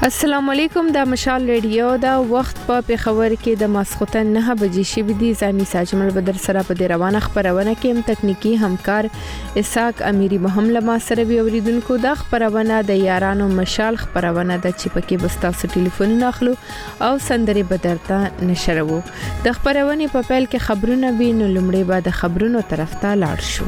السلام علیکم د مشال ریډیو دا وخت په پیښور کې د ماسخوتن 9 بجې شوې دي. زمي ساجمل بدر سره په روانه خبرونه کې هم تکنیکی همکار اسحاق امیری مهم لما سره وی اوریدونکو د خبرونه د یارانو مشال خبرونه د چپکه بستا ټلیفون ناخلو او سندري بدرته نشرو. د خبرونه په پیل کې خبرونه به نو لمړی بعد خبرونو طرف ته لاړ شو.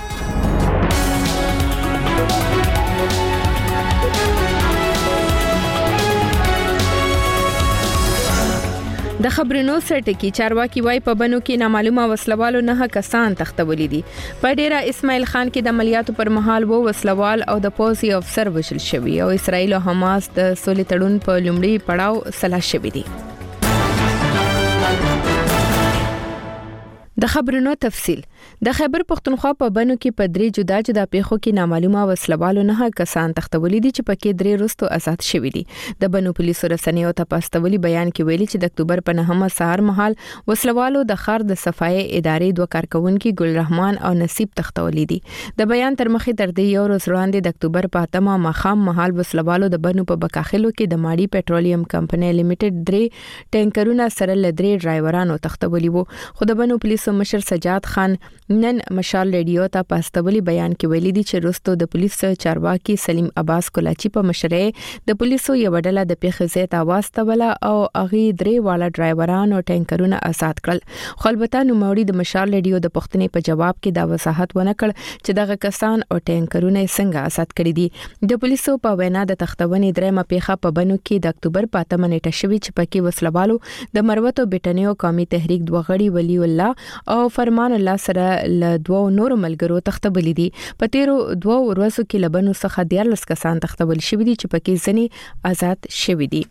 د خبرونو سرټکی چارواکي وای په بنو کې نامعلومه وسلوالو 9 کسان تختولې دي. په ډیره اسماعیل خان کې د عملیاتو پر مهال وو وسلوال او د پوزي افسر وشل شوی او اسرائیل او حماس د سولې تړون په لومړي پړاو سلا شوی دي. د خبرونو تفصیل د خیبر پختونخوا په بنو کې په درې جدا پیښو کې نامعلومه وسلوالو 9 کسان تختولې دي چې پکې درې رستو آزاد شوي دي. د بنو پولیسو رسنیو ته پاستولي بیان کې ویلي چې د اکتوبر په 9 سهار مهال وسلوالو د خار د صفای ادارې دوه کارکونکو ګل رحمان او نصیب تختولې دي. د بیان تر مخې تر دې یو ورځ وړاندې د اکتوبر په 8 مخام مهال وسلوالو د بنو په بکاخلو کې د ماړي پټرولیم کمپنۍ لیمیټډ 3 ټینکرونه سره لدرې ډرایورانو تختولي وو. خو د بنو پولیسو مشر سجاد خان نن مشال ریډیو ته پاستولي بیان کې ویلي دي چې رستو د پولیس چارواکي سلیم عباس کولاچی په مشرۍ د پولیسو یو ډله د پیښې ځای ته واستوله او اغي درې والا ډرایوران او ټینکرونه آزاد کړل. خو البته نوموړي د مشال ریډیو د پښتنې په جواب کې دا وضاحت ونکړ چې دغه کسان او ټینکرونه څنګه آزاد کړي دي. د پولیسو په وینا د تختونې درېمه پیښه په بنو کې د اکتوبر په 8 نیټه شوې چې پکې وسلوالو د مروتو بټنیو قومي تحریک دوه غړي ولی الله او فرمان الله سره ل دوه نور ملګرو تختبل دي. په تیرو 2 ورځو کې لبنو څخه 14 کسان تختبل شوي دي چې پکې ځنی آزاد شوي دي.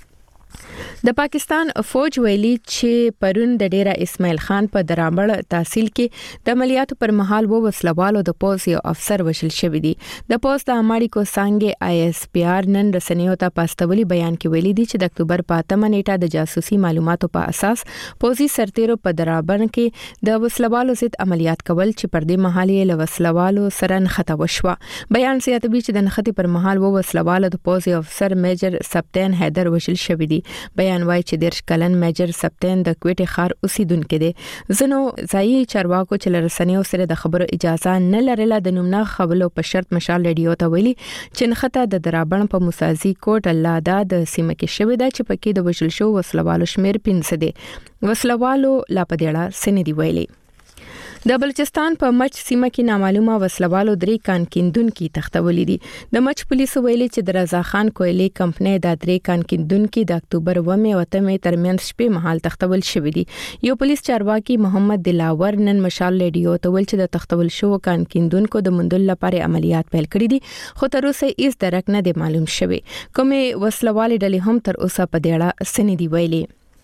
د پاکستان فوج ویلي چې پرون د ډیره اسماعیل خان په درامړ تحصیل کې د عملیاتو پر مهال وو وسلوالو د پوز یو افسر وشل شوی دی. د پوز د اماړي کو څنګه آی اس پی آر نن رسنیو ته پاستولي بیان کې ویلي دي چې د اکتوبر په 8 نیټه د جاسوسي معلوماتو په اساس پوزي سرتیرو په درابن کې د وسلوالو ضد عملیات کول چې پر دې مهال یې له وسلوالو سره نخته وشوه. بیان زیاتوي چې د نخته پر مهال وو وسلوالو د پوز افسر میجر سپټین حیدر وشل شوی دی. بیان وايي چې د کلن میجر سپټین د کوټي خار اوسیدونکو دي. زنو ځایي چارواکو چې لرسنیو سره د خبرو اجازه نه لرله د نومنا خبرو په شرط مشال ریډیو ته ویلي چې نخته د درابن په موسازي کوټ الله دا د سیمه کې شوې ده چې پکې د وشل شو وسلوالو شمیر 15 دي. وسلوالو لا پدېړه سندي ویلي. د بلوچستان په مچ سیمه کې نامعلومه وسلوالو 3 کانکیندونکو تختولې دي. د مچ پولیس ویلي چې د رضا خان کویلي کمپنۍ د 3 کانکیندونکو د اکتوبر 9 او 8 ترمنځ شپې مهال تختول شوې دي. یو پولیس چارواکي محمد دلاور نن مشال ریډیو ته ویل چې د تختول شو کانکیندونکو د مندل لپاره عملیات پیل کړي دي خو تر اوسه هیڅ درک نه دی معلوم شوی. کومه وسلوالې ډلې هم تر اوسه په دېړه سندي ویلي.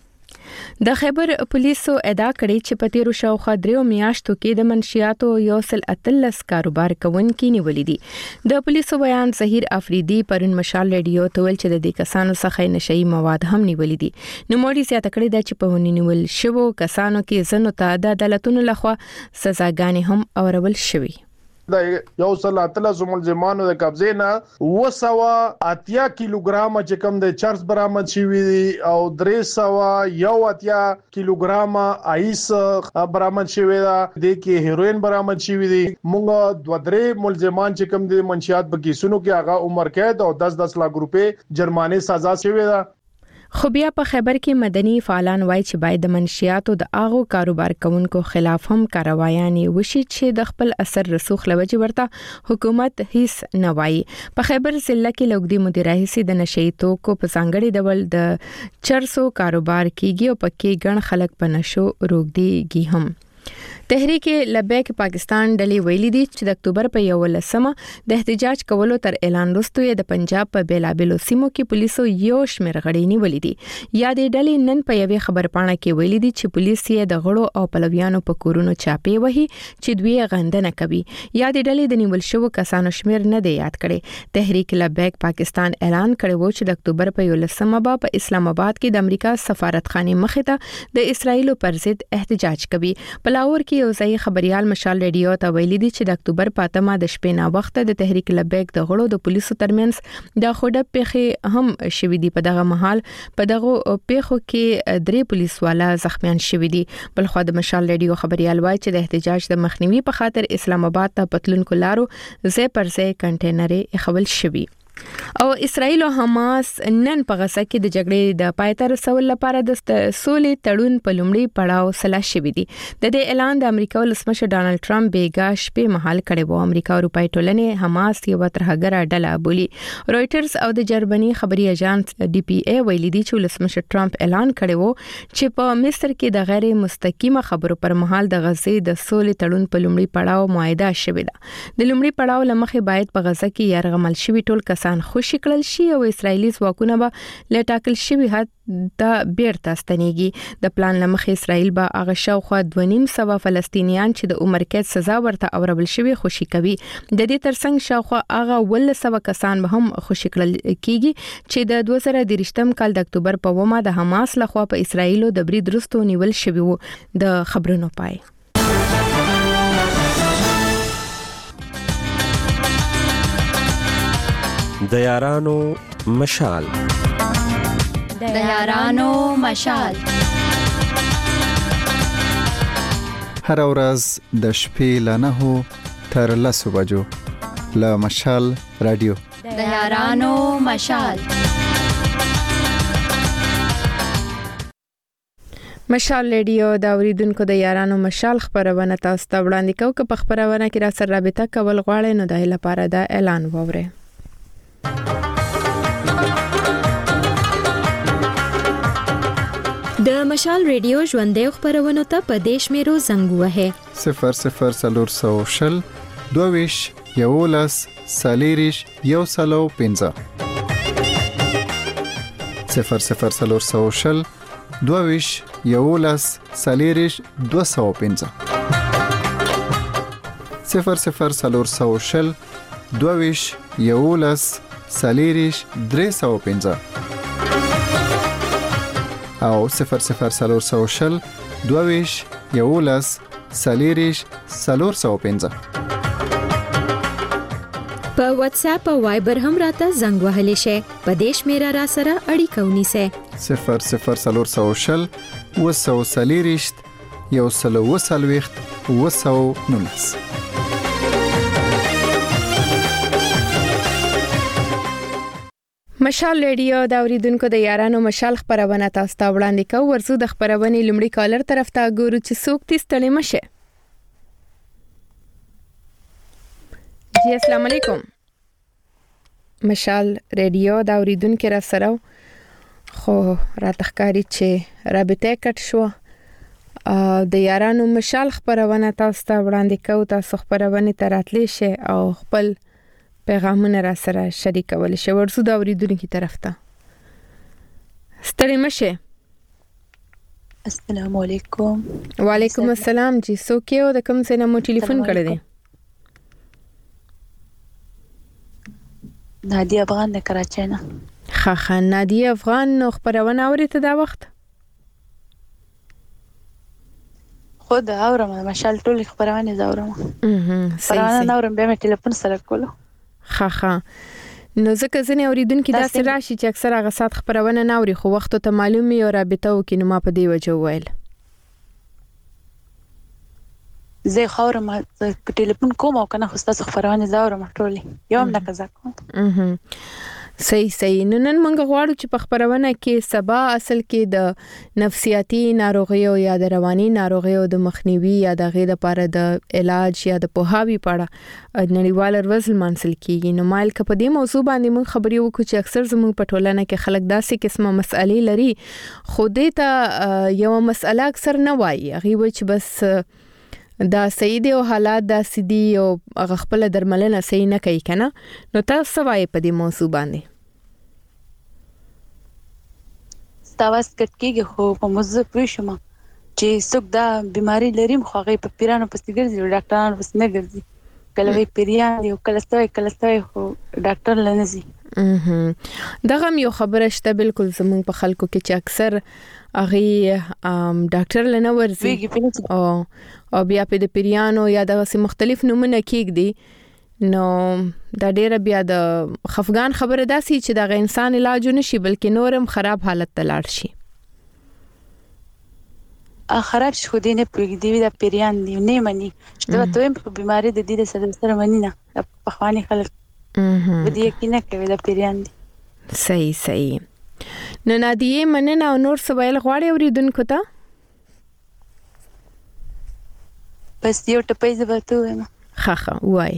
د خیبر پولیسو ادعا کړې چې په تیرو شاوخوا 3 میاشتو کې د منشیاتو یو سل اتلس کاروبار کوونکي نیولې دي. د پولیسو بیان ظهیر افریدي پرون مشال ریډیو ته ویل چې د دې کسانو څخه نشئی مواد هم نیولې دي. نو موري زیاته کړې ده چې په ونیول شوو کسانو کې زنو ته د عدالتونو لخوا سزاګانې هم اورول شوې. د یو سل اتلس ملزمانو د قبضې نه 280 کیلوګرام چې کم د چرس برآمد شوی او 380 کیلوګرام آیس برآمد شوی دا د کې هیروین برآمد شوی دي. موږ 2-3 ملزمان چې کم د منشیات په کیسونو کې هغه عمر قید او 10 لک روپے جرمانه سزا شوی دا. خو بیا په خیبر کې مدني فعالان وایي چې باید د منشیاتو د اغو کاروبار کوونکو خلاف هم کاروایانې وشي چې د خپل اثر رسوخ لوجه ورته حکومت هیڅ نه وایي. په خیبر ضلع کې لوګدي مدیره هیڅ د نشئی توکو په ځانګړي ډول د چرسو کاروبار کیږي او پکې ګڼ خلک په نشو روګديږي هم. تحریک لبیک پاکستان ډلې ویلي دي چې د اکتوبر په 11مه د احتجاج کولو تر اعلان وروسته د پنجاب په بیلابلو سیمو کې پولیسو یو شمېر غړي نیولې دي. یا د ډلې نن په یوې خبرپاڼه کې ویلي دي چې پولیس یې د غړو او پلویانو په کورونو چاپې وهي چې دوی غندنه کوي. یا د ډلې د نیول شوو کسانو شمېر نه دی یاد کړي. تحریک لبیک پاکستان اعلان کړی و چې د اکتوبر په 11مه په اسلام آباد کې د امریکا سفارتخانه مخې ته د اسرایل پر ضد احتجاج کوي. په لاهور کې یو ځای خبريال مشال رادیو ته ویلي دي چې د اکتوبر په 8 د شپې نا وخت د تحریک لبیک د غړو د پولیسو ترمنځ د خوډه پیخي هم شوې دي. په دغه محل په دغه پیخو کې 3 پولیسوالا زخمیان شوې دي. بل خو د مشال رادیو خبريال وایي چې د احتجاج د مخنیوي په خاطر اسلام آباد ته پتلونکو لارو ځای پر ځای کنټینرې خول شوي. او اسرائیل او حماس نن په غزه کې د جګړې د پای ته رسول لپاره د سولې تړون په لومړي پړاو سلا شوی دی. د دې اعلان د امریکا ولسمشر ډانلډ ټرمپ بیګا شپې مهال کړی و. امریکا او اروپای ټولنې حماس یو ترهګره ډله بولي. رويټرز او د جرمني خبري اژانس ډي پي اي ویلي دي چې ولسمشر ټرمپ اعلان کړی و چې په مصر کې د غیر مستقیمه خبرو پر مهال د غزې د سولې تړون په لومړي پړاو معاهده شوی ده. د لومړي پړاو لمخې باید په غزه کې يرغمل شوی ټول کسان خوشی کړل شي او اسرایلی ځواکونه به لټاکل شوی حد ته بیرته ستنېږي. د پلان لمخې اسرائیل به هغه شاوخوا 2.5 فلسطینیان چې د عمر قید سزا ورته اوربل شوی خوشی کوي. د دې ترڅنګ شاوخوا هغه 100 کسان به هم خوشی کړل کیږي چې د 2023 کال د اکتوبر په ومه د حماس لخوا په اسرائیل د برید وروسته نیول شوی وو. د خبرونو پای. د یارانو مشال. د یارانو مشال. هر ورځ د شپې ل 9 تر 10 بجو له مشال رادیو. د یارانو مشال. مشال رادیو دا اوریدونکو د یارانو مشال خبرونه تاسو ته وړاندې کوي. که په خبرونه کې را سره رابطه کول غواړئ نو د لپاره دا اعلان وورئ. د مشال رادیو ژوندې خبرونه ته په دیش میرو زنګ وهه 00 22 یولس سالیریش یو سلو 15 00 22 یولس سالیریش 215 00 22 یولس سالیریش 315 او 00 22 یولس سالیریش 415. په واتس اپ او وایبر هم راته زنګ وهلی شي. په دیش میرا را سره اړیکه ونیسه 00 وسو سالیریش یو سلو وسلويخت وسو نونس. مشال رادیو دا اوریدونکو د یارانو مشال خبرونه تاسو ته وړاندې کوي. ورزو د خبرونه لومړی کالر طرف ته ګورو چې څوک تي ستړي مشه. جی السلام علیکم. مشال رادیو دا اوریدونکو را سره خو را تخکاری چې رابطه کټ شو. د یارانو مشال خبرونه تاسو ته وړاندې کوي. تاسو خبرونه تراتلی شي او خپل پیغامونه را سره شریکول شي. ورسو دا اوریدونکو طرف ته ستړي مشه. السلام علیکم. وعلیکم السلام. جی څوک یو د کوم څه نه مو ټلیفون کړی دی؟ نادیه افغان د کراچۍ نه. ښه نادیه افغان نو خبرونه اوري ته دا وخت خود اورم مشال ټول خبرونه زاورم. خبرونه اورم به مې ټلیفون سره کولو. ښه نو ځکه ځنې اوریدونکو دا سره راشي چې اکثر هغه سات خبرونه نه اوري خو وخت ته معلومي او رابطه وکړي نو ما په دی وجه وویل زه خورم ټلیفون کوم او کنه خو تاسو خبرونه زاورم ټولې یوم نه کزا کوم. صحیح نن موږ غواړو چې په خبرونه کې سبا اصل کې د نفسیاتي ناروغیو یا د رواني ناروغیو د مخنیوي یا د غیر لپاره د علاج یا د پوهاوی پاړه نړیوال ورځ منسل کیږي. نو مایل کپ دې موضوع باندې موږ خبرې وکړو چې اکثر زموږ په ټولنه کې خلک داسې قسمه مسالې لري خو دې ته یو مسله اکثر نه وایي. هغه وایي چې بس دا صحیح دی او حالات دا سدي او خپل درملنه صحیح نه کوي کنه. نو تاسو وایي په دې موضوع باندې تاسو کټکیږي خو په موضوع پوه شوم چې څوک دا بیماری لري خو هغه په پیرانو پسې ګرځي ډاکټرانو پسې نه ګرځي. کله وی پیریان دی کله ستوي خو ډاکټر لنزي دغه یو خبره شته بالکل زموږ په خلکو کې چې اکثر اغي ډاکټر لنه ورزي او بیا په د پیریانو یا د مختلف نمونه کېږي نو دا ډیره بیا د خفغان خبره داسي چې دا انسان علاج نشي بلکې نورم خراب حالت ته لاړ شي خراب شو دي نه پرېږدي دا پیریان دی نه مني چې دا تویم په بیماری د دې سره مني نه په خواني خلک ودی کې نه کوي دا پیریان دی صحیح نو نادیه مننه او نور سوال غواړي اوریدونکو ته بس یو ټپې زبته وایم خخه وای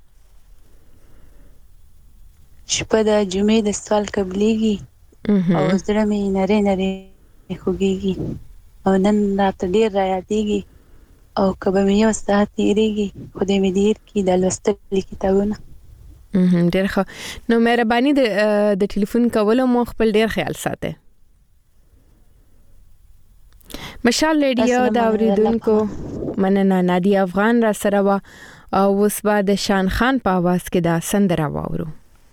شپه د جمعې د سوال قبليږي او زړه مې نری خوږيږي او نن رات ډیر را یادېږي او کبه مې یو ساعت تیریږي خدای مې دې کې د لوستل کتابونه ډیر ښه نو مهرباني د ټلیفون کولو مو خپل ډیر خیال ساته مشال ریډیو دا اوریدونکو مننه نادیه افغان را سره وا او اوس بعد شان خان په आवाज کې دا سندره واورو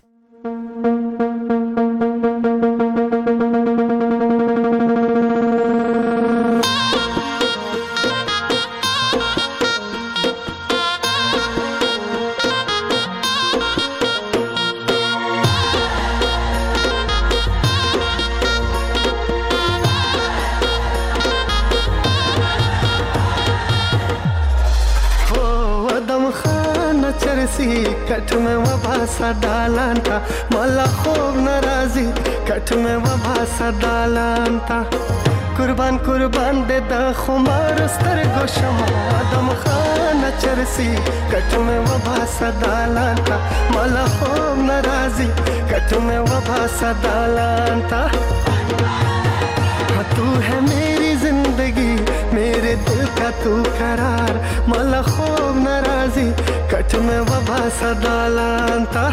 कट में वभासा डालान था मला खूब नाराजी कट में वभासा डालान था कुर्बान दे दा खुमार स्तर गोशमा दम खाना चरसी कट में वभासा डालान था मला खूब नाराजी कट में वभासा डालान था तू है मेरी जिंदगी मेरे दिल का तू करार मला खूब नाराजी कट में वभासा डालान था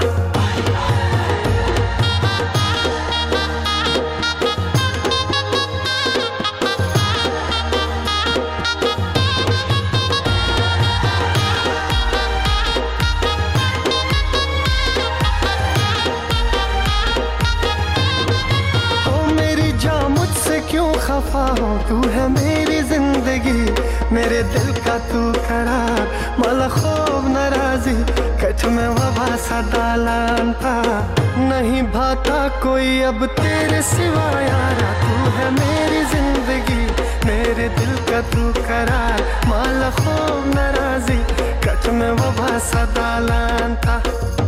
खफा हो तू है मेरी जिंदगी मेरे दिल का तू करार मला खूब नाराजी कट में वभासा डालान था नहीं भाता कोई अब तेरे सिवा यारा तू है मेरी जिंदगी मेरे दिल का तू करार मला खूब नाराजी कट में वभासा डालान था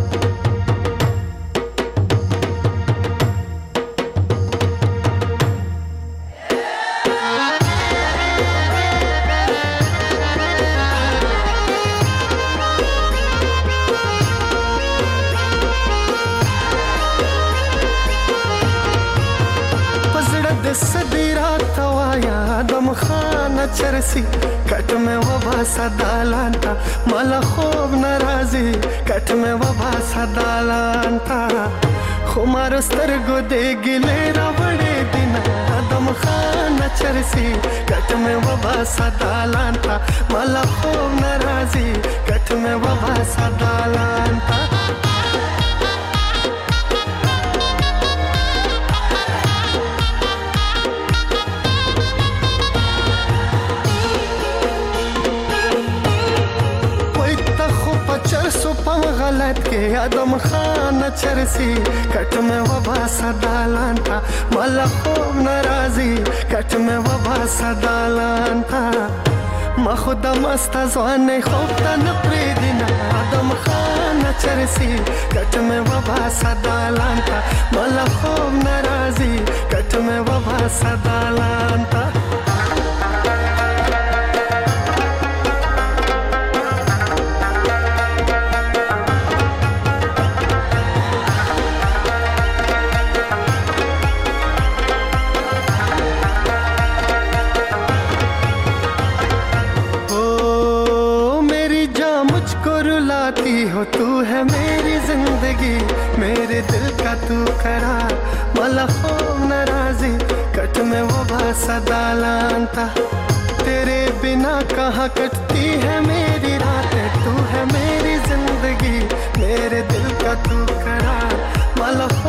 चरसी कट में वभासा डालान था मला खूब नाराजी कट में वभासा डालान था खुमार स्तरगो दे गिले बड़े दिन दम खाना चरसी कट में वभासा डालान था मला खूब नाराजी कट में वभासा डालान था गलत के आदम खाना चरसी कट में वभासा डालान था मला खूब नाराजी कट में वभासा डालान था ما خودم است از آن خوبتن پریدینا آدم خانه چرسی کتم و باسا دالانتا مالا خوب نرازی کتم و باسا دالانتا हो तू है मेरी जिंदगी मेरे दिल का तू करार मला खूब नाराजी कट में वो भाषा डालांता तेरे बिना कहाँ कटती है मेरी रातें तू है मेरी जिंदगी मेरे दिल का तू करार मला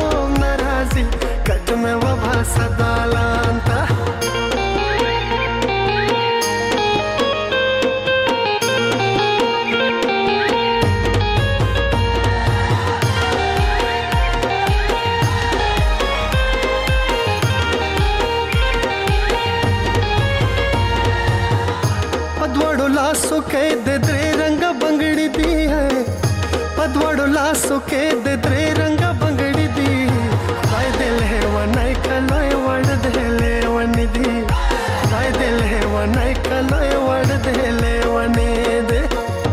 के दे द्रे रंग बंगड़ी दी है पदवड़ो लासो के दे द्रे रंग बंगड़ी दी राय दिल है वनाय कलोय वड़ देले वनी दी राय दिल है वनाय कलोय वड़ देले वनी दे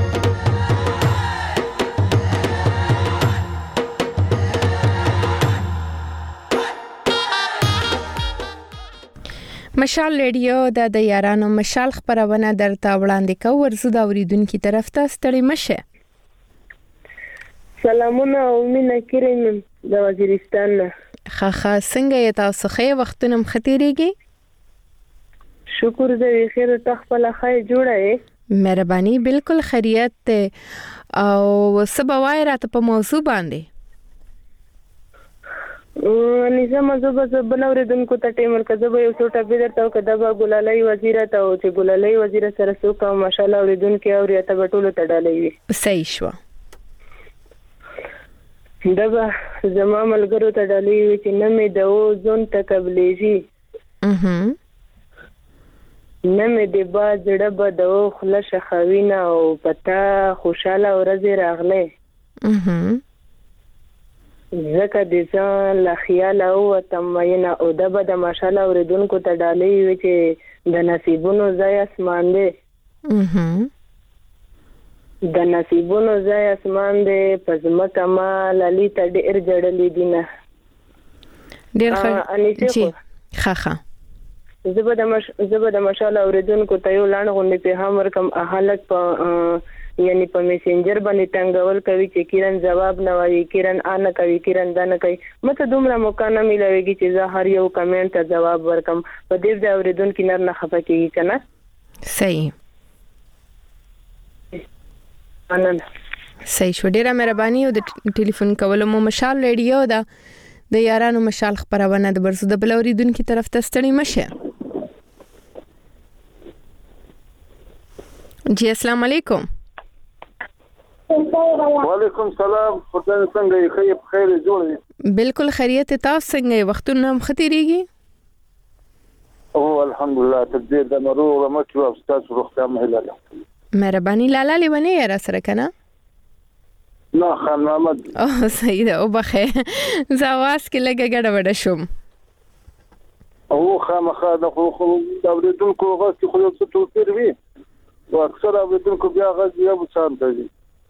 مشال ریډیو د یارانو مشال خبرونه درته وړاندې کوي ورزو دا اوریدونکو طرف ته ستړي مشه. سلامونه او مینه کریم د وزیرستان نه. خاخه څنګه یې تاسو خې وختونه مختیریږي؟ شکر دې خیر ته خپل خای جوړه یې. مهرباني بالکل خیریت او سبا وای راته په موضوع باندې. نظام زوبه بنوریدونکو ته ټیمر کزبه یو څوټه بدرته او کدبا ګلالای وزیر ته او چې ګلالای وزیر سره څوک ماشاءالله اوریدونکو او ریاته بټولو ته ډالې وي. صحیح شو. دغه زما ملګرو ته ډالې وي چې نه مې د زون تکبلیږي. نه مې د با زړه به د خلش خوینه او پتا خوشاله ورځ راغله. زکه د ځان لا خیال او تمینه او د بد ماشاءالله اوریدونکو ته ډالې وي چې د نصیبونو ځای اسمان دی. د نصیبونو ځای اسمان دی پزما کمال علی ته ډېر جړلې دینه. ډېر ښه. خاخه زبد ماشاءالله اوریدونکو ته یو لاند غونډې په هم ورکم اهالت په یعنی په میسنجر باندې ټنګول کوي چې کیرن جواب نه وایي کیرن ان کوي کیرن دانه کوي مته دومره موقع نه ملويږي چې زه هر یو کمنټ ته جواب ورکم په دې ځای اوریدونکو نه خفه کیږي کنه. صحیح. انن صحیح شو. ډیره مهرباني او د ټلیفون کولو مو مشال ریډیو دا د یارانو مشال خبرونه د برسو د بل اوریدونکو طرف ته ستړي مشه. جی السلام علیکم. وعلیکم السلام. خدای څنګه یې خیر جوړ دی؟ بالکل خیریت. تاسو څنګه وختونه مختیریږي؟ او الحمدلله تدبیر د مرو رمچو او تاسو روغتیا مهاله. مهرباني لاله لیونه را سره کنه؟ نه خان محمد. او صحیح ده. او بخې زواس کې لګه ګډوډ شوم. او خامخا د خو د اوریدونکو غوښتي خو یو څه توپیر وي. او اکثر اوریدونکو بیا غږ یو څه دی.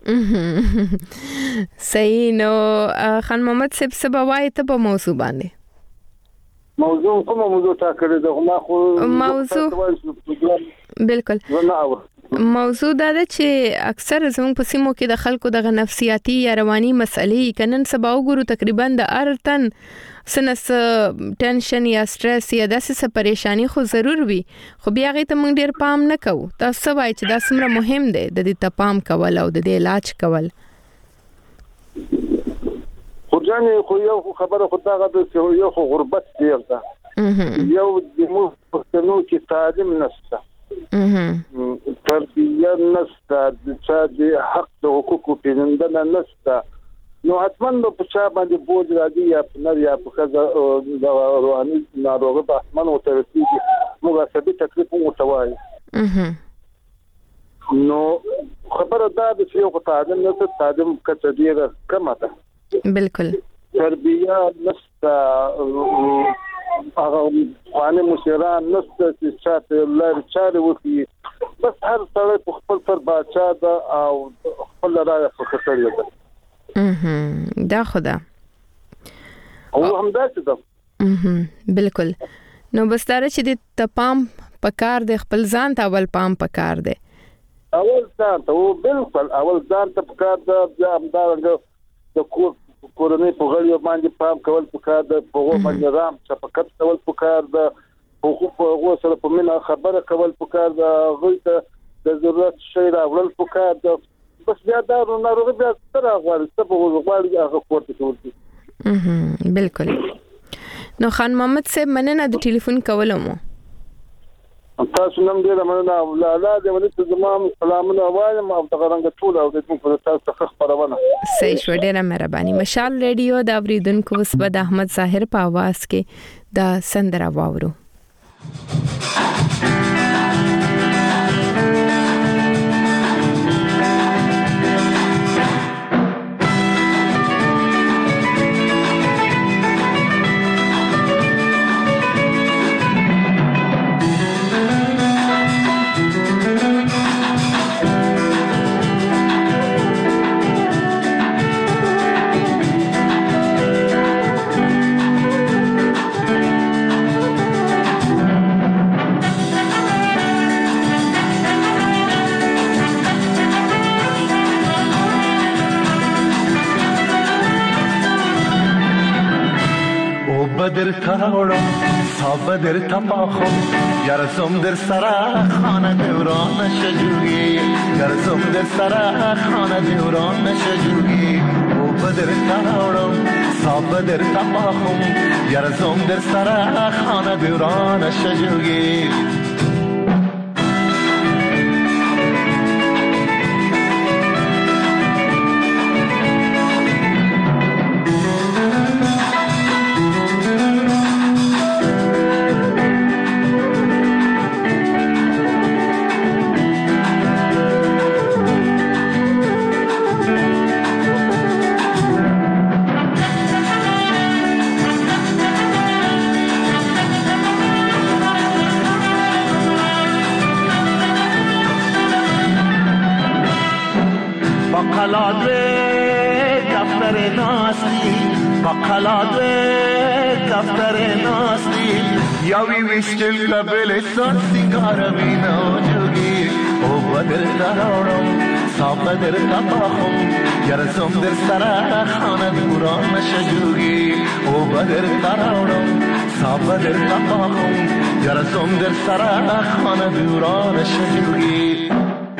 صحیح. نو خان محمد صاحب سبا وای ته په موضوع باندې کوم موضوع تا کړی ده ما خو موضوع بالکل موضوع دا ده چې اکثر زموږ په سیمو کې د خلکو د نفسیاتي یا رواني مسلې کنن سبا وګورو تقریبا د ارتن سنس ټنشن یا سټرس یا داسې پریشانی خو ضرور وي خو بیا غي ته موږ ډیر پام نه کوو. تاسو وایي چې دا څومره مهم دی د دې ته پام کول او د دې علاج کول. خو ځانې خو یو خبره خو دا غواړي چې یو غربت دی دا یو د مو پښتنو کې تعلیم نشته تربیه نشته د چا د حق د حقوقو پیژندنه نشته نو حتمن په چا باندې بوج راځي یا په نر یا په خزه د رواني ناروغه په حتمن وترسي موږ سبي تکلیف متوای نو خبره دا د یو تعلیم نشته تعلیم کته ډیره کمه ده. بالکل. تربیه نشته هغه قانون مشران نشته چې چاته لار چاري وکړي بس هر څه په خپل پر باچا ده او خپل راي په خطر ده. دا خدا او هم دا څه ده. بالکل. نو بس دا چې د تپام پکار د خپل ځان ته اول پام پکار دی. اول ځان ته بالکل اول ځان ته پکار ده بیا هم دا د کورنۍ په غړي باندې پام کول پکار ده په هغه باندې رام شفقت کول پکار ده په هغه سره په منه خبره کول پکار ده غوړ ته د ضرورت شی راوړل پکار ده بس بیا دا ناروغ بیا تر غواړي څه په غواړي هغه کوته کوي. بالکل. نو خان محمد صاحب مننه د ټلیفون کولو مو. تاسو نن ډیر مننه لاله دې ولې زمام سلامونه وایم او تغرنګ ټول او دې په تاسو څخه خبرونه. صحیح شو. ډیره مهرباني. مشال ریډیو د اوریدونکو وسبد احمد ظاهر په आवाज کې د سندره واورو. در تراوڑم صاب در تپاخم گرزم در سرا خانه دوران شجوگی گرزم در سرا خانه دوران شجوگی او بدر تراوڑم صاب در تپاخم گرزم در سرا خانه دوران شجوگی یاوی وشتل قبل سر سنگار مینا جوگی او بدر تراوڑم صاب در تپاخم گرزم در سرا خانه دوران شجوگی او بدر تراوڑم صاب در تپاخم گرزم در سرا خانه دوران شجوگی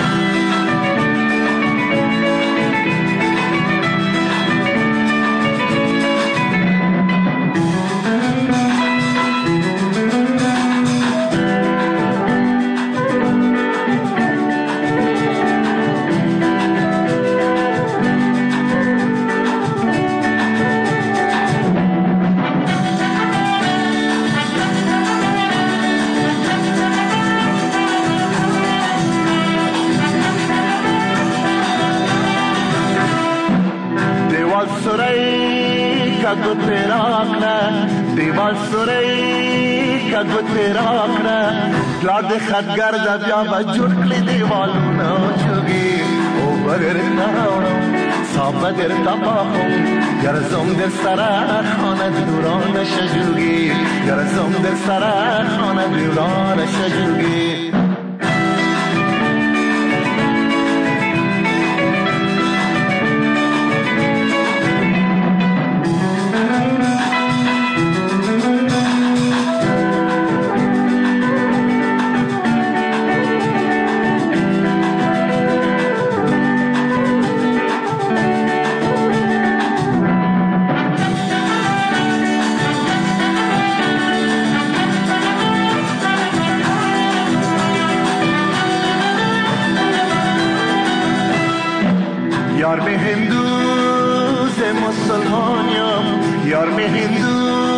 دیوال سوری کا گترا کړه پلار د خدګر د بیا بجوړ کړی دیوالونه چوغي او بغیر تراوړم صاحب در تپاخم گرزم در سرا خانه دوران شجوگی گرزم در سرا خانه دوران شجوگی یار میں ہندو سے مسلمانیم یار میں ہندو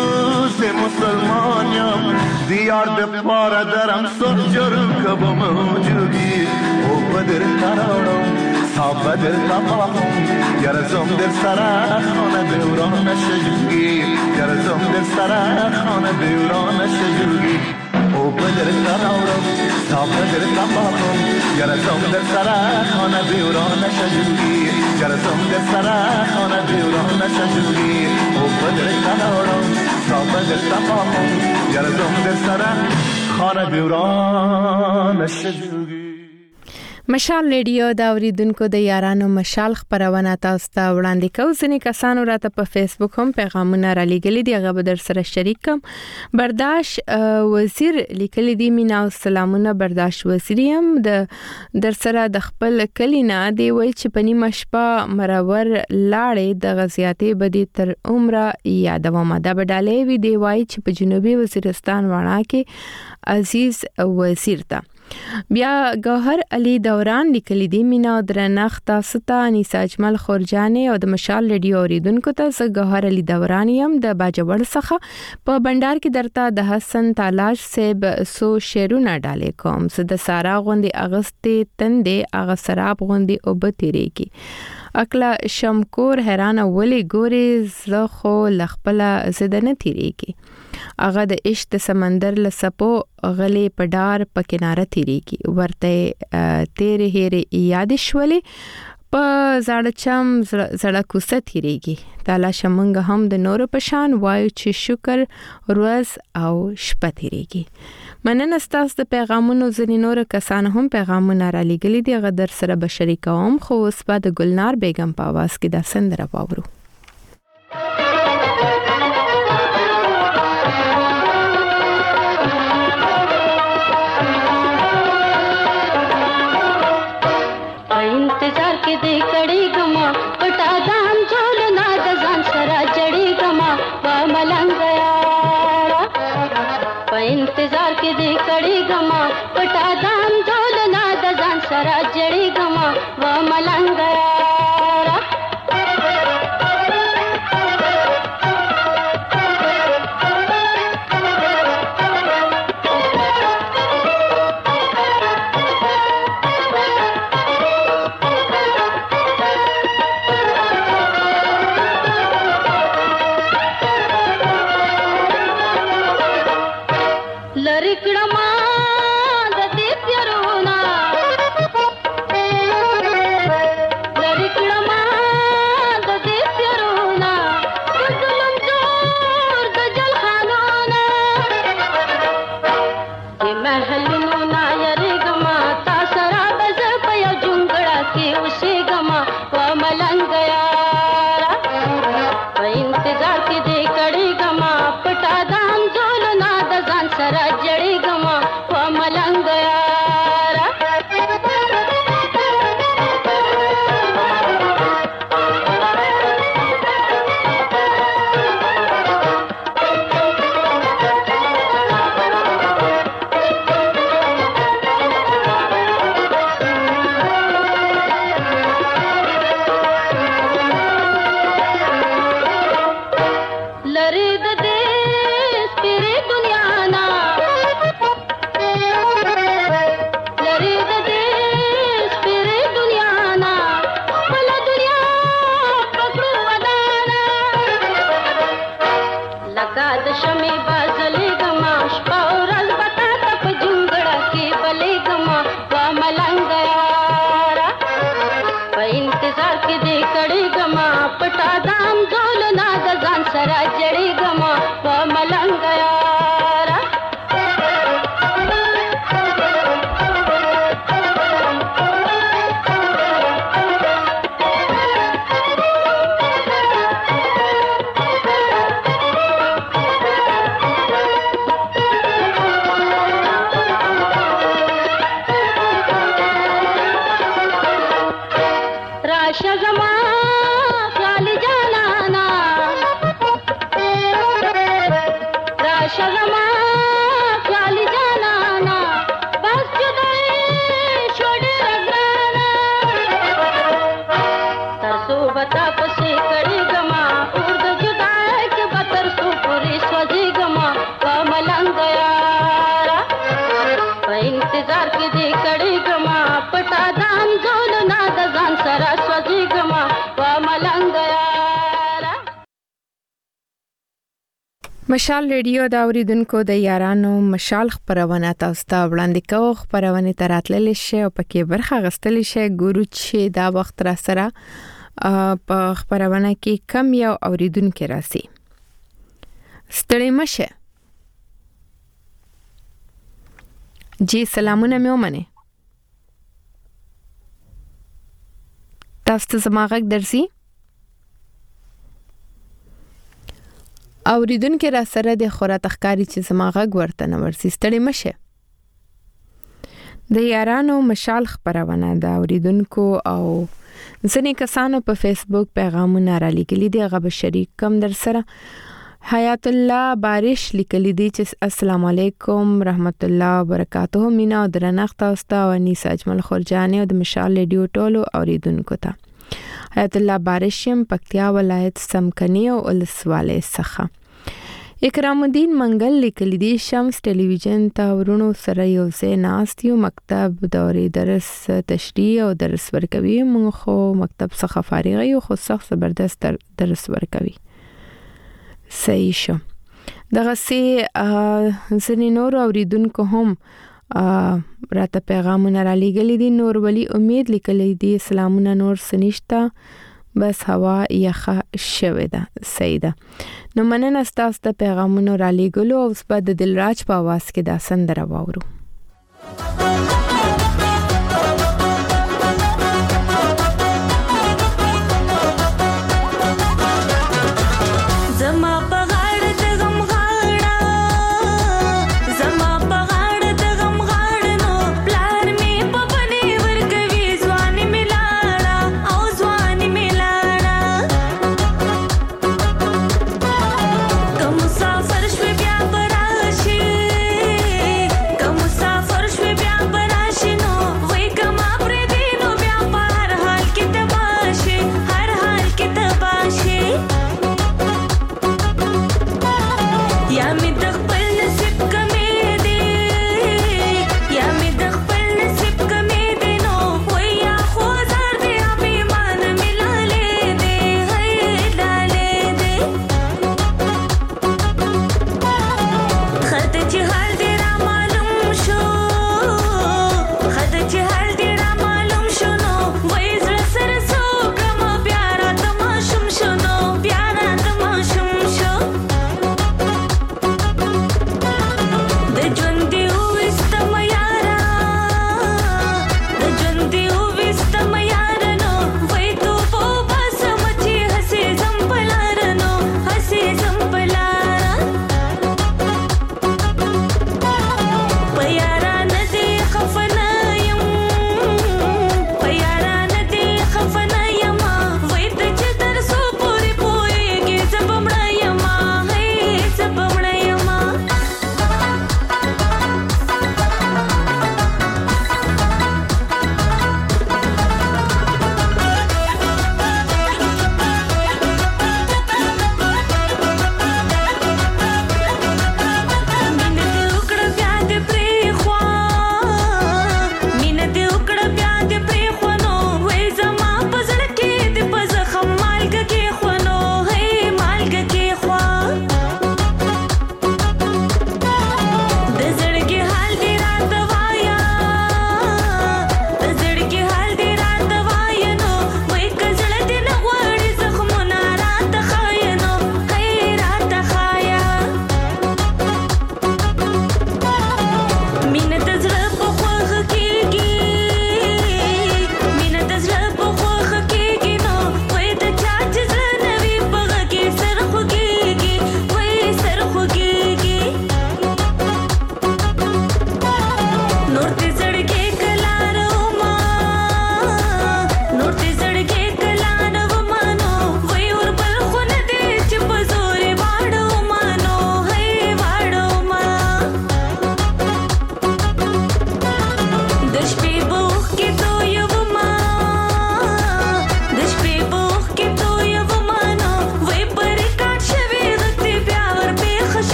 سے مسلمانیم دیار دے پارا درم سر جرم کب موجودی او بدر تراوڑم صاحب بدر تپاخم گرزم در سرا خانه دوران شجوگی گرزم در سرا خانه دوران شجوگی او بدر تراوڑم صاحب بدر تپاخم گرزم در سرا خانه دوران شجوگی گرزم در سرا خانه دوران شجوگی او بدر تراوڑم صاحب بدر تپاخم گرزم در سرا خانه دوران شجوگی مشال ریډیو دا اوریدونکو د یارانو مشال خبرونه تاسو ته وړاندې کوي ځینې کسانو راته په فیسبوک هم پیغامونه را لګلي دي هغه به در سره شریک کوم برداشت وزیر لیکلي دي مینا سلامونه برداشت وزیر هم در سره د خپل کلینا دی وای چې په نیمه شپه مرور لاړې د غزياتې بدی تر عمره یادوم دا بدالې وی دی وای چې په جنوبي وزیرستان وړا کې عزیز وزیر ته بیا گوهر علی دوران لیکلی دی مینا درنخ تاسو ته انیسا اجمل خورجانې او د مشال ریډیو اوریدونکو ته زه گوهر علی دوران یم د باجوړ څخه په بندر کې درته د حسن تالاش سیب سو شیرونه ډالې کوم زه د سارا غوندي اغستې تندې اغه سراب غوندي او بتیریږي اکلا شمکور حیران ولی ګوري زه خو لخپله زدنه تیریږي اغه د عشق سمندر لسپو غلې پډار په کناره تیریږي ورته تیرې هېره یاد شولې په زړچم زړه کوسه تیریږي تعالی شمنګ هم د نور په شان وایو چې شکر روز او شپه تیریږي مننه ستاسو د پیغامونو ځینې نور کسان هم پیغامونه را لګلي دي غدر سره بشری کوم خو اوس بعد ګلنار بیگم په आवाज کې د سندره واورو کړي ګما پټا دام ډولنا د ځان سره جړې ګما و ملنګ یارا مشال ریډیو دا اوریدونکو د یارانو مشال خبرونه تاسو ته وړاندې کوو. خبرونه تراتلل شي او پکې برخه غستل شي. ګورو چې دا وخت را سره په خبرونه کې کم یو اوریدونکو راسي. ستړي مشه. جی سلامونه مې ومنه. تاسو ته زما غږ درسي؟ اوریدونکو را سره د خورا تخکاری چې زما غږ ورته نه ورسي. ستړي مشه. د یارانو مشال خبرونه دا اوریدونکو او ځینې کسانو په فیسبوک پیغامونه را لیکلي دي. هغه به شریک کوم در سره. حیات الله بارش لیکلي دي چې السلام علیکم رحمت الله وبرکاته. مینا درنښت تاسو ته او انیس اجمل خورجاني او د مشال ریډیو ټولو اوریدونکو ته. حیات الله بارشم پکتیا ولایت سمکنی او ولسواله څخه. اکرام الدین منګل لیکلی دی شمس ټلویزیون ته ورونو سره یو ځای ناستیو. مکتب دورې درس تشریح او درس ورکوي. موږ خو مکتب څخه فارغ یو خو سخت زبردست درس ورکوي. صحیح شو. دغه سي ځنې نور اوریدونکو هم راته پیغامونه را لېږلي دي. نور ولی امید لیکلی دی سلامونه نور سنشتا بس هوا یخه شوه ده. صحیح ده. نو مننه ستاسو ته پیغامونه را لېږلو. اوس په د دلراج په आवाज کې دا سندره واورو. Come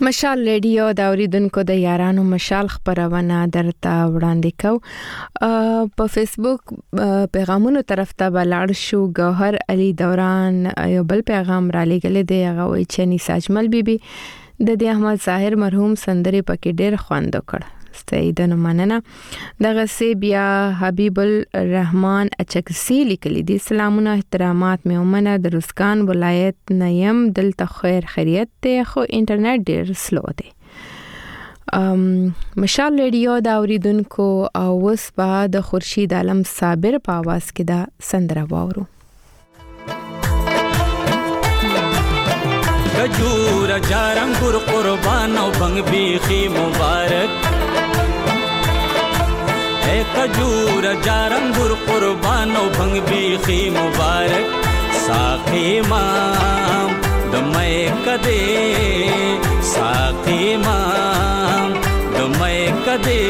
مشال ریډیو دا اوریدونکو د یارانو مشال خبرونه درته وړاندې کو. په فیسبوک پیغامونو طرف ته بلاړ شو. گوهر علي دوران یو بل پیغام را لګل دی، هغه وایي چې نساء اجمل بیبي د دې احمد ظاهر مرحوم سندري پکې ډېر خوند وکړ. ستایدنه مننه. دغه سی بیا حبیب الرحمن اچکسی لیکلی دي، سلامونه احترامات مې ومنه، د روزګان ولایت نیم دلته خیر خیریت ته خو انټرنیټ ډیر سلو دی. مشال ریډیو دا اوریدونکو او وس با د خورشید عالم صابر په आवाज کې دا سندره واورو. کجور جارم ګور قربان او بنګ بیخي مبارک، اے کجور جارم ګور قربان او بنګ بیخي مبارک، ساقي مام دمای کده ساقي مام دمای کده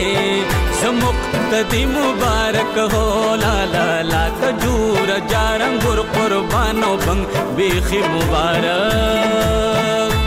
زمقتدی مبارک ہو لا لا لا کجور جارم ګور قربان او بنګ بیخي مبارک.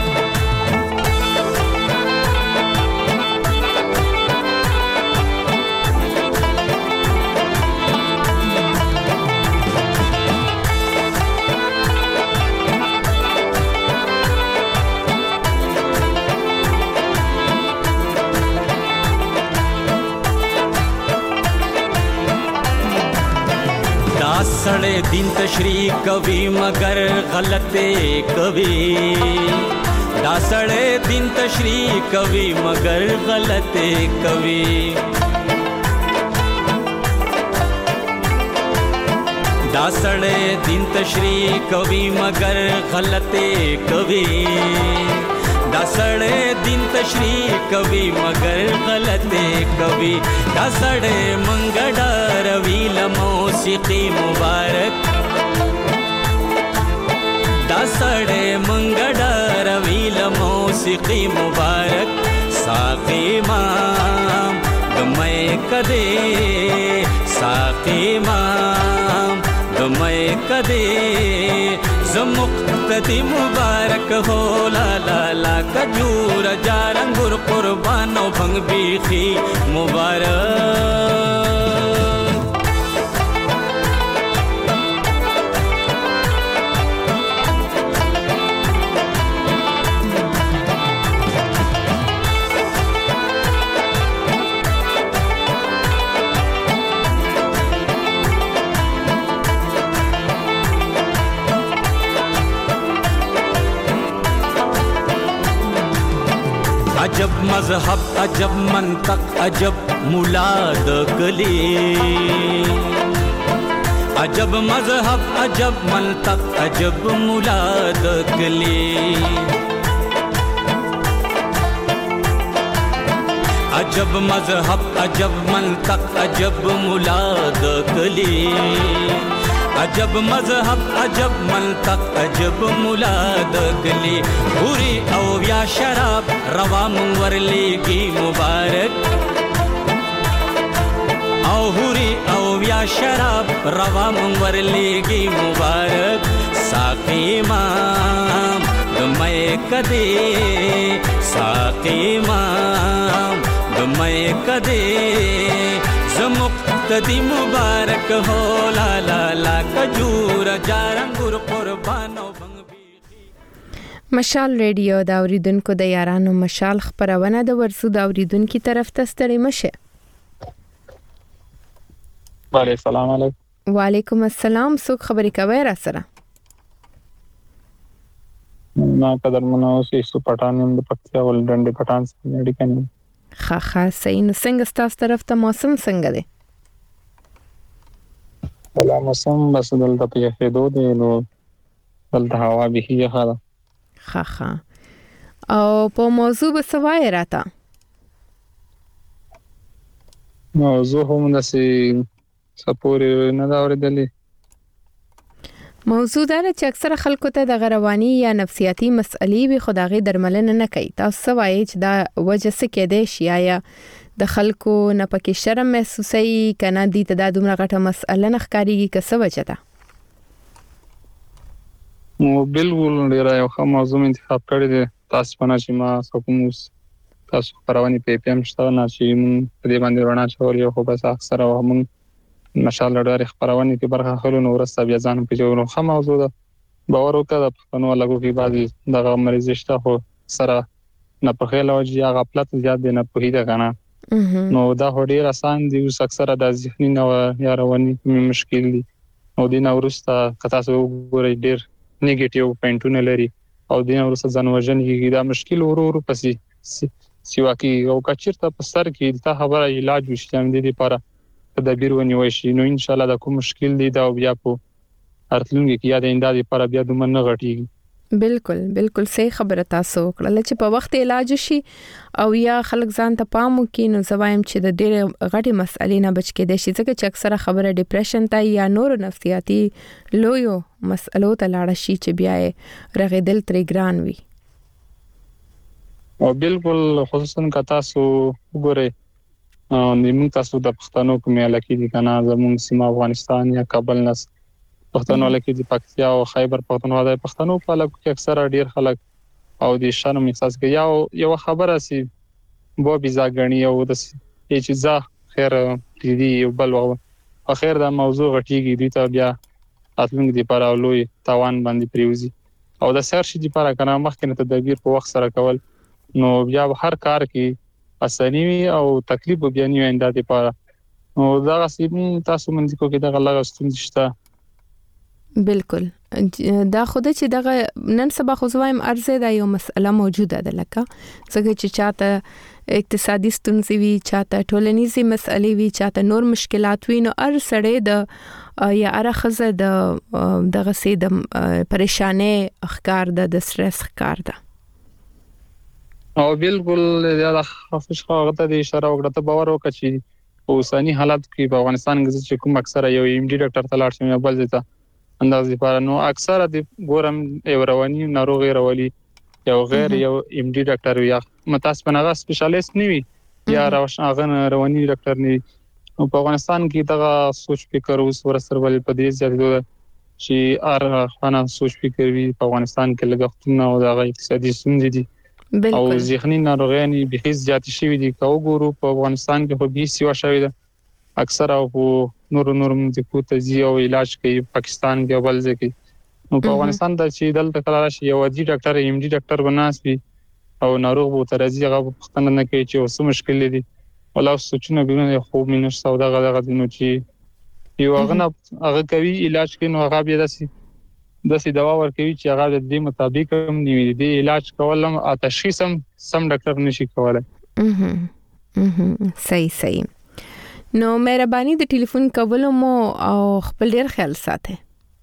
सड़े दिन तशरीह कवि मगर गलते कवि, दासड़े दिन तशरीह कवि मगर गलते कवि, दासड़े दिन तशरीह कवि मगर गलते कवि, दासड़े दिन तशरीह कवि मगर गलते कवि, दासड़े मंगड़ा रवील मौसीकी मुबारक, दासड़े मंगड़ा रवील मौसीकी मुबारक, साक़ी माम दमय कदे साक़ी माम दमय कदे मुक्तदी मुबारक हो ला ला ला कजूर जारंगुर कुर्बान भंग बीखी मुबारक. अजब मजहब अजब मंतक अजब मुलाद कली, अजब मजहब अजब मंतक अजब मुलाद कली, अजब मजहब अजब मंतक अजब मुलाद कली, अजब मजहब अजब मंतक अजब मुलाद गली, हुरी औ या शराब रवा मुंवर लेगी मुबारक, औ हुरी औ या शराब रवा मुंवर लेगी मुबारक, साक़ी माम दमय कदे साक़ी माम दमय कदे मुक्तदी मुबारक हो ला ला ला कजूर जारंगुर कुर्बानो भंग बीखी. مشال ریډیو دا اوریدونکو د یارانو مشال خبرونه د ورسو د اوریدونکو طرف ته ستړي مشه. وعلیکم السلام علیکم. وعلیکم السلام. څوک خبرې کوي را سره؟ ما قدر منوسی سو پټان د پکتیا ول ډنډ پټان سره اړیکه نه. خا صحیح. نو څنګه ستاسو طرف ته موسم څنګه دی؟ ولا موسم بس دلته په یخېدو دی، نو دلته هوا به یخه ده. خا او په موضوع به سوای راته موضوع هم داسې سپورې نه دا اورېدلې. موضوع دا چې اکثره خلکو ته د غروانی یا نفسیاتی مسئلې وي، خدای درملنه نه کوي. تاسو وایي چې دا وجه څه کې ده، یا د خلکو نه پکې شرم محسوسي کنه دي ته دا دومره غټه مسئله نه ښکاریږي که څه وجه ده؟ نو بالکل ډیر یو ښه موضوع انتخاب کړی دی تاسو په نشي ما کوموس تاسو خبرونه په پی ام شته نه چې موږ په دې باندې رڼا چول یو خو بس اکثره موږ ماشاءالله ډېر خبرونه کې برخه اخلو نو ورسته بیا ځان په جوړو خو موضوع ده باور وکړه په پښتنو لګو کې بعضي دغه مریض شته خو سره نه په خیال او چې هغه غفلت زیات دی نه په هیڅ غنا نو دا ډېر آسان دی اوس اکثره د ذهني نو یا رواني مشکل دي او د نورسته کتا سو ګورې ډېر نیگیټیو پوینټونه لري او د نورسته ځان وژنې دا مشکل ورو پسې سیوا کې او کچیرته په سر کې د خبره علاج وشي هم دي لپاره تدابیر ونیول شي نو ان شاء الله دا کوم مشکل دی دا بیا په ارتلونګي کې یاد انده لپاره بیا دومره نه غټيږي بالکل صحیح خبره تاسو وکړه چې په وخت علاج شي او یا خلک ځان ته پام وکړي نو زوایم چې د ډېر غټي مسلې نه بچ کېدای شي ځکه چې اکثره خبره ډیپریشن ته یا نور نفسیاتي لویو مسلو ته لاړ شي چې بیا رغېدل ترې ګران وي او بالکل خصوصا که تاسو وګورئ نیمه تاسو د پښتنو کومه علاقې دي کنه زموږ سیمه افغانستان یا کابل نس پښتنو علاقې دي پکتیا او خیبر پښتونخوا د پښتنو په علاقو کې اکثره ډیر خلک او د شرم احساس کوي یو خبره سي بو بيزا غني او د چې ځا خیر دي یو بل او اخر دا موضوع غټيږي دي ته بیا اتلنګ دي پر اولوي تاوان باندې پریوزي او د سر شي دي پر کنه مخکنه تدبیر په وخت سره کول نو بیا هر کار کې اساني او تکلیف بیا نه ویندا دي پر نو دا سیم تاسو منځ کو کې دا غلغه ستونزه بالکل دا خوده چې دغه نن سبا خو زوایم ارزه دا یو مسله موجوده ده لکه څنګه چې چاته اقتصادي ستونزې وي چاته ټولنیزي مسلې وي چاته نور مشکلات وي نو ار سړی د یا ارخزه دغه سي د پریشانه اخکار د سټرس اخکار ده او بالکل دا خفش خاغه د اشاره وکړه ته باور وکړي چې اوساني حالات کې په افغانستان کې چې کوم اکثره یو ایم ډي ډاکټر ته لاړ شي بل ځای اندازې لپاره نو اکثره د ګورم یو رواني ناروغي راولي یو غیر یو ام ډي ډاکټر یا متاسفانه سپیشلیست نیوي یا رواني ډاکټر نیوي او په افغانستان کې دا سوچ فکر اوس ورسره ولې په دې ځای چې ار خانه سوچ فکر وی په افغانستان کې لګښتونه او د اقتصادي ستونزې دي او ذهني ناروغیاں به زیات شي دي کو ګورو په افغانستان کې خو به سیوا شوی ده اکثر او نور مزکو تزي او علاج کوي پاکستان کې اول ځکه نو په افغانستان د چې دلته کله راشي یو دي ډاکټر ایم ډي ډاکټر بناسي او ناروغ بو ترځي هغه پښتنه نه کوي چې اوس مشکل دي ولا سوچونه به خو مینه سودا غلغه دي نو چې یو هغه کوي علاج کوي نو هغه بیا داسې دوا ورکوي چې هغه د دې مطابق هم نیوي دي علاج کولم او تشخیص هم سم ډاکټر نشي کولای صحیح نو مهرباني د ټلیفون کولو مو او خپل ډیر خیال ساته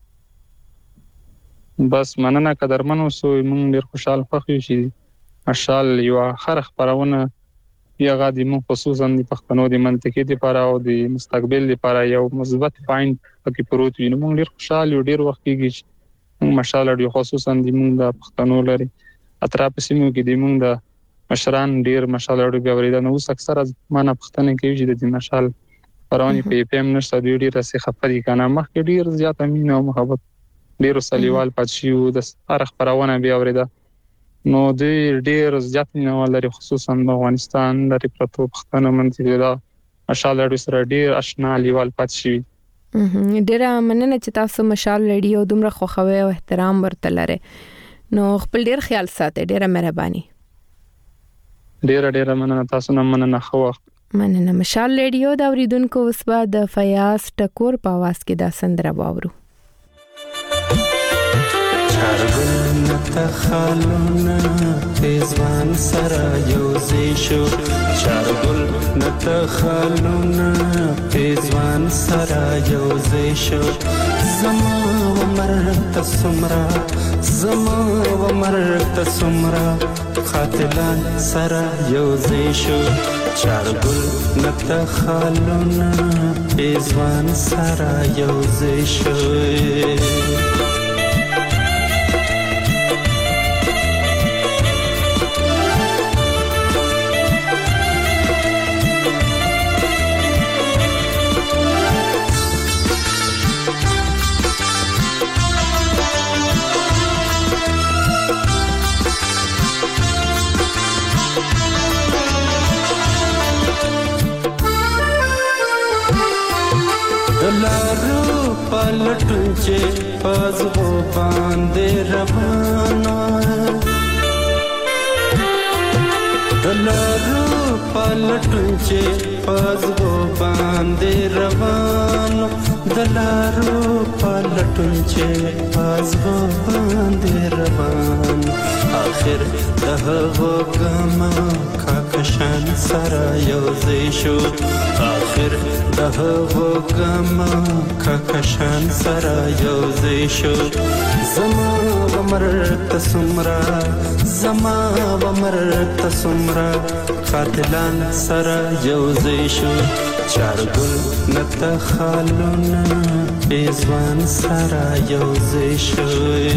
بس مننه قدرمنو سو موږ ډیر خوشاله خوښ یو شي ماشاءالله یو اخر خبرونه یغه د مو خصوصا د پښتنو د منطقې لپاره او د مستقبل لپاره یو مثبت پوینټ پکې پروت وي نو موږ ډیر خوشاله یو ډیر وخت کېږي ماشاءالله ډیر خصوصا د موږ د پښتنو لري اطراف سیمو کې د موږ د مشران ډیر ماشاءالله ډیر غوړیدل نو اوس اکثر معنا پښتنه کوي چې د مشال پرونی په ام نشته ډیر راسي خپري کنه مخ ډیر زیات امین او محبت ډیر سلیوال پاتشیو د ارخ پرونه بیا اوریدا نو ډیر زیات نه لري خصوصا د افغانستان د پرتو پښتنه منځ دا ماشاءالله ډیر سره ډیر آشنا لیوال پاتشي ډیر مننه چې تاسو مشال ریډیو دومره خوښوي او احترام ورته لري نو خپل ډیر خیال ساتئ ډیره مهرباني ډیر مننه تاسو نه مننه خو مننه مشال ریډیو دا اوریدونکو اوس به د فیاض ټکور په आवाज کې دا سندره واورو چارګل نتخالونه تیزوان سره یوځای شو چارګل نتخالونه تیزوان سره یوځای شو زما ومر تسمرا خاتلان سره یوځای شو چارګل نتخالونه تیزوان سره یوځای شو پلټون چې پزغو باندې روانه دلارو پلټون چې پزغو باندې روانو دلارو پلټون چې پزغو باندې روانو آخر دهغو غما کاکشان سره یوځای شو آخر دهغو غما کاکشان سره یوځای شو زما ومر تسمرا زما ومر تسمرا قاتلان سره یوځای شو چارګل نتخالونه بیزوان سره یوځای شو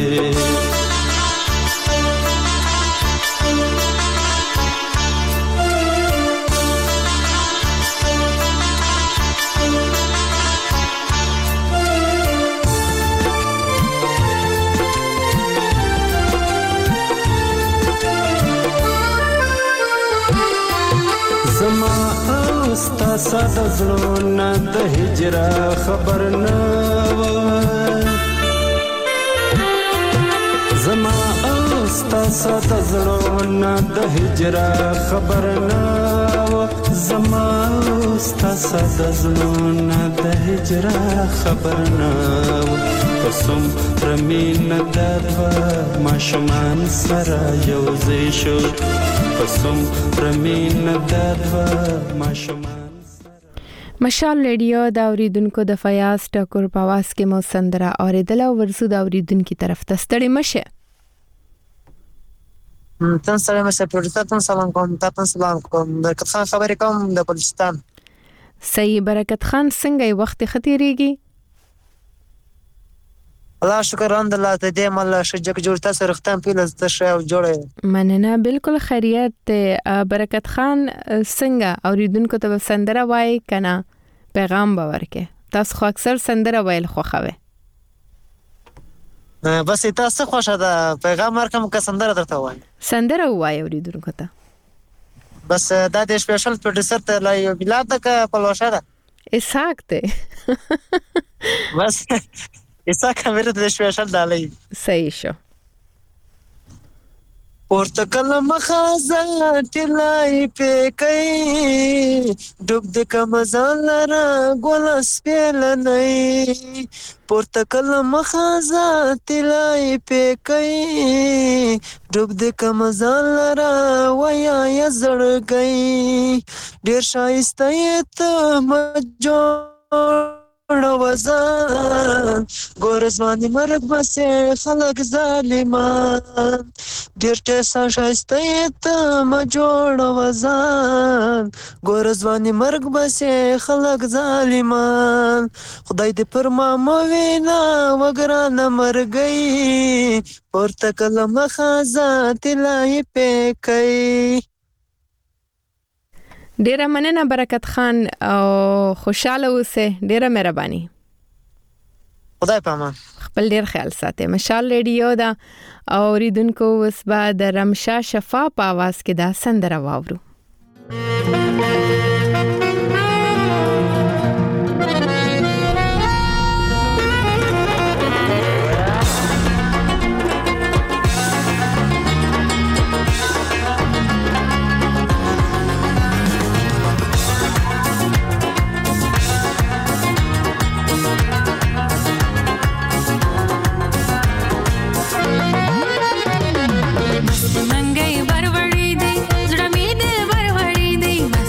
ساده زړونه د هجرا خبر نه و زما او ستا ساده زړونه د هجرا خبر نه و زما او ستا ساده زړونه د هجرا خبر نه و قسم رمین دادوا ماشومان سره یوځای شو قسم رمین دادوا ماشومان مشال ریډیو دا اوریدونکو د فیاض ټکر په आवाज کې مو سندره اوریدل او ورسو دا اوریدونکو طرف ته ستړي مشه تاسو سره مشه پروډوسر سلام کوم تاسو سلام کوم برکت خان خبرې کوم د بلوچستان صحیح برکت خان څنګه وخت ختیریږي الله شکر الحمدلله ته دې مله شجک جوړ تاسو رختم پیل ز ته شاو جوړه مننه بالکل خیریت برکت خان څنګه اوریدونکو ته سندره وای کنه پیغام باور کې تاسو خو اکثر سندره وایل خوخوي بس تاسو خوښه ده پیغام ورکم که سندره درته وای سندره وای اوریدونکو ته بس دا د سپیشل پروډوسر ته لا یو بلاد کا پلوشه ده exacte بس ایسا کمره د سپیشل دالای صحیح شو پورتکل مخازن تلای پکای ډوب د کمزال را ګل سپیل نه پورتکل مخازن تلای پکای ډوب د کمزال را ویا یزړګی ډیر شایسته ته مجو وزان ګورزوانی مرګ بسه خلق ظالمان ډیر ټسا شایسته ته ما جوړ وزان ګورزوانی مرګ بسه خلق ظالمان خدای دې پر ما موینا وګرانه مرګي پورتکل مخازه تلای پکای ډیره مننه برکت خان او خوشاله اوسه ډیره مهرباني خدای پامان خپل ډیر خیال ساته مشال ریډیو دا اوریدونکو اوس بعد رمشا شفا په आवाज کې دا سندره واورو मंगई बरवड़ी दे जुड़ा मी दे बरवड़ी दे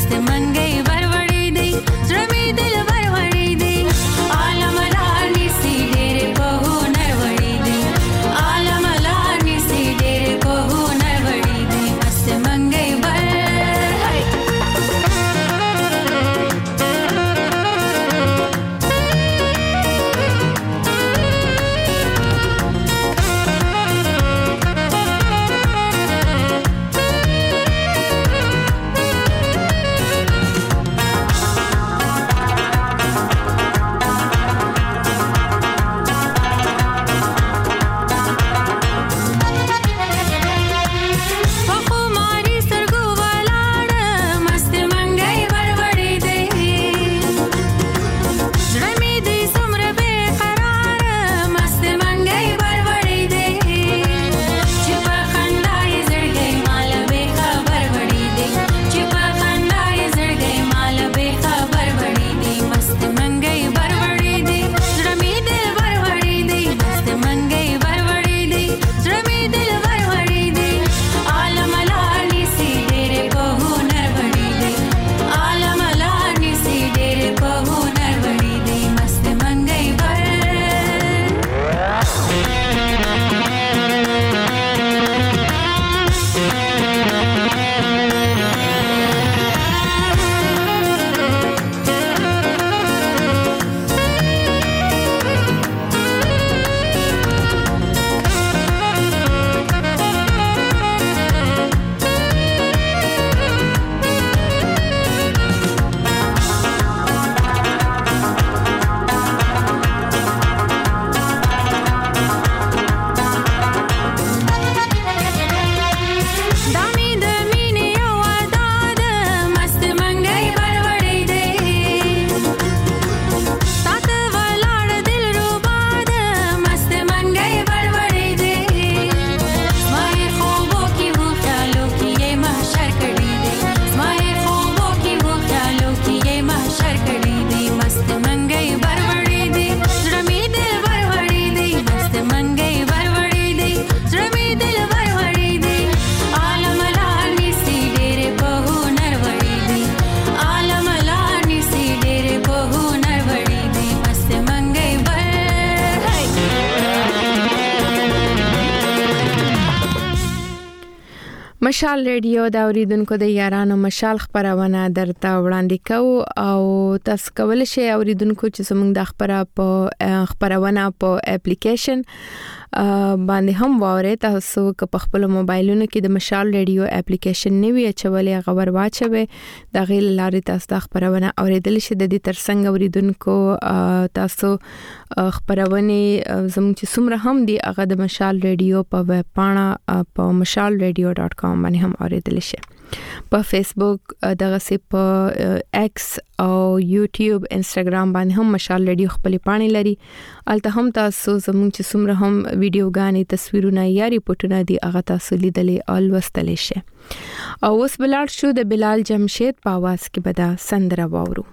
مشال ریډیو دا اوریدونکو د یارانو مشال خبرونه درته وړاندې کوو او تاسو کولای شئ اوریدونکو چې زموږ د خبرونه په اپلیکیشن باندې هم واره تاسو که په خپل موبایلونو کې د مشال ریډیو اپلیکیشن نیوي چولې خبر واچوي د غیل لارې تاسو د خبرونه اوریدل شي د دې ترڅنګ اوریدونکو تاسو خبرونه زموږ چې څومره هم دی هغه د مشال ریډیو په ویب پاڼه په mashalradio.com باندې هم اوریدل شي په فیسبوک دغه سي په ایکس او یوټیوب انستګرام باندې هم مشال ریډیو خپل پاڼې لري الته هم تاسو زموږ چې څومره هم ویډیوګانې تصویرونه یا ریپورتونه دي هغه تاسو لیدلې او لوستلې شي او اوس بلال شو د بلال جمشید په आवाज کې بدا سندره واورو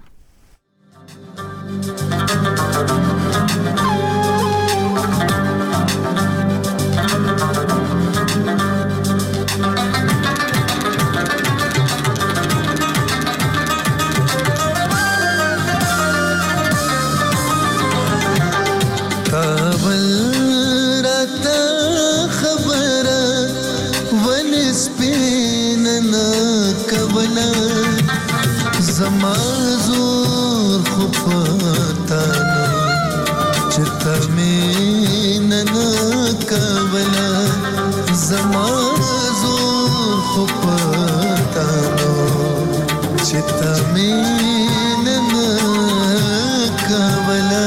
زما زور خو پتانا چتا مین نه کولا زما زور خو پتانا چتا مین نه کولا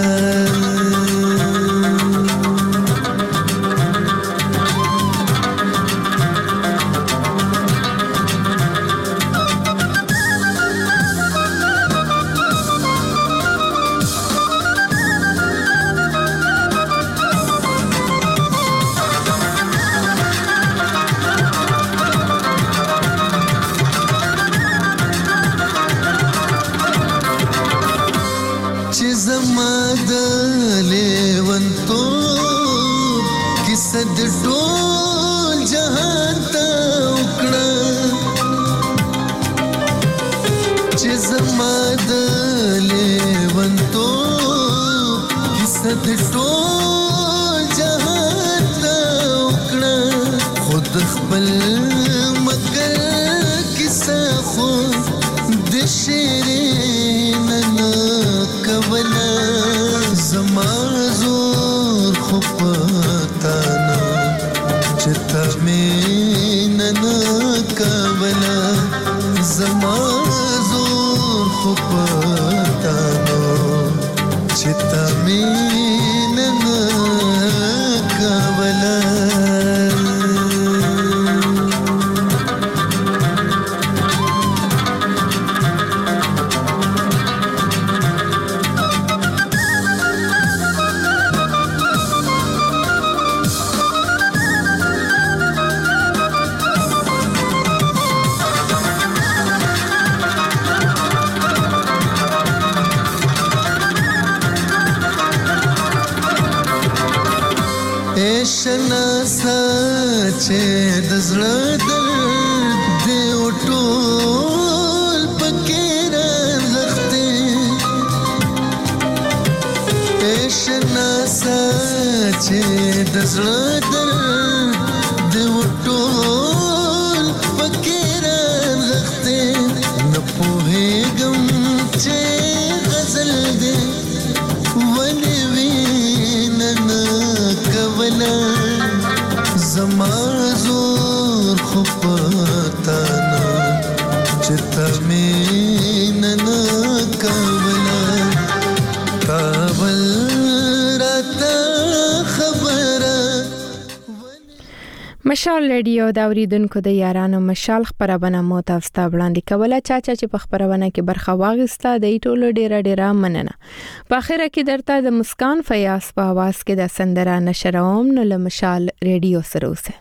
مشال ریډیو دا اوریدونکو د یارانو مشال خبرونه مو تاسو ته وړاندې کوله چا چې په خبرونه کې برخه واغسته د ټولو ډیره مننه په اخر کې درته د مسکان فیاض په आवाज کې د سندره نشروم نو له مشال ریډیو سره اوسه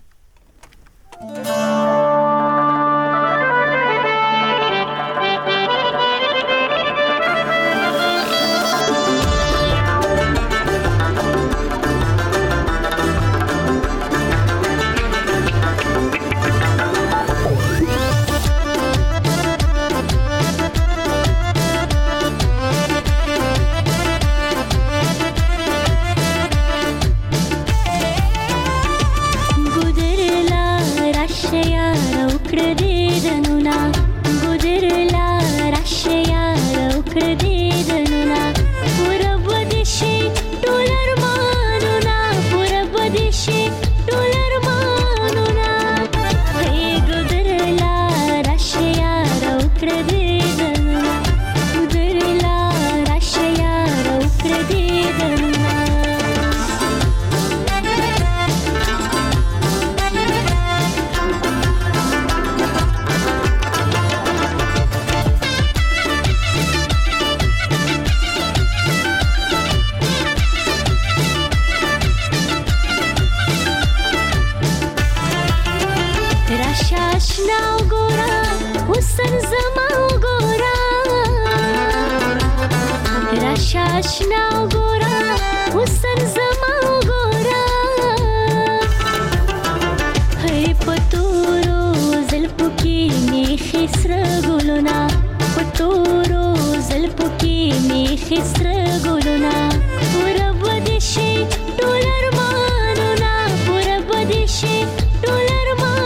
गुजरला राशे شي ډولر مانونا هي ګدرلا راشیا رو کړ دې دنا ګدرلا راشیا رو کړ دې دنا راشاشنا وګورا حسن زما وګورا راشاشنا وګورا حسن زما وګورا هي پتورو زلفو کې میخي سره ګلونا پتورو زلفو کې میخي سره ګلونا پورا بدشي ډولر مانونا پورا بدشي ډولر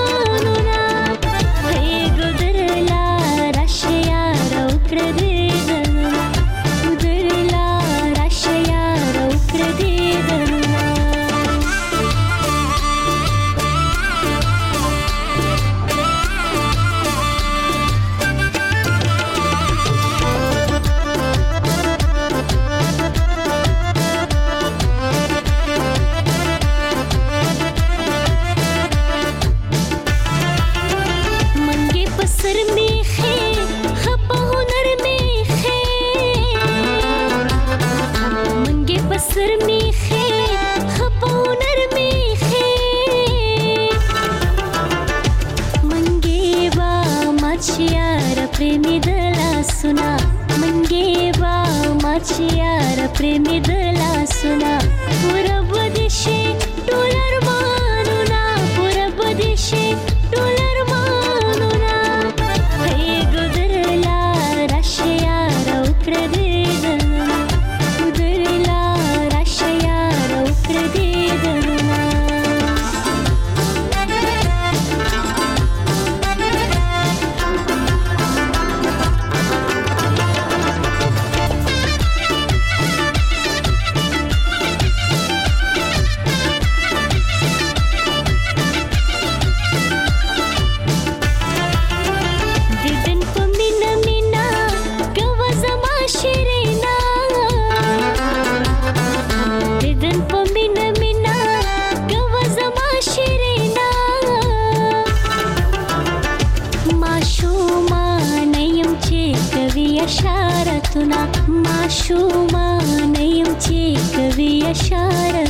प्रेमी दला सुना मंगे बा माचियार प्रेमी दला सुना पूरा बदिशे डॉलर मानुना पूरा बदिशे डॉलर मानुना हे गुदरला रशिया रौक्र दे दना गुदरला रशिया रौक्र दे दना माशूमा नयम चे कवि अशारा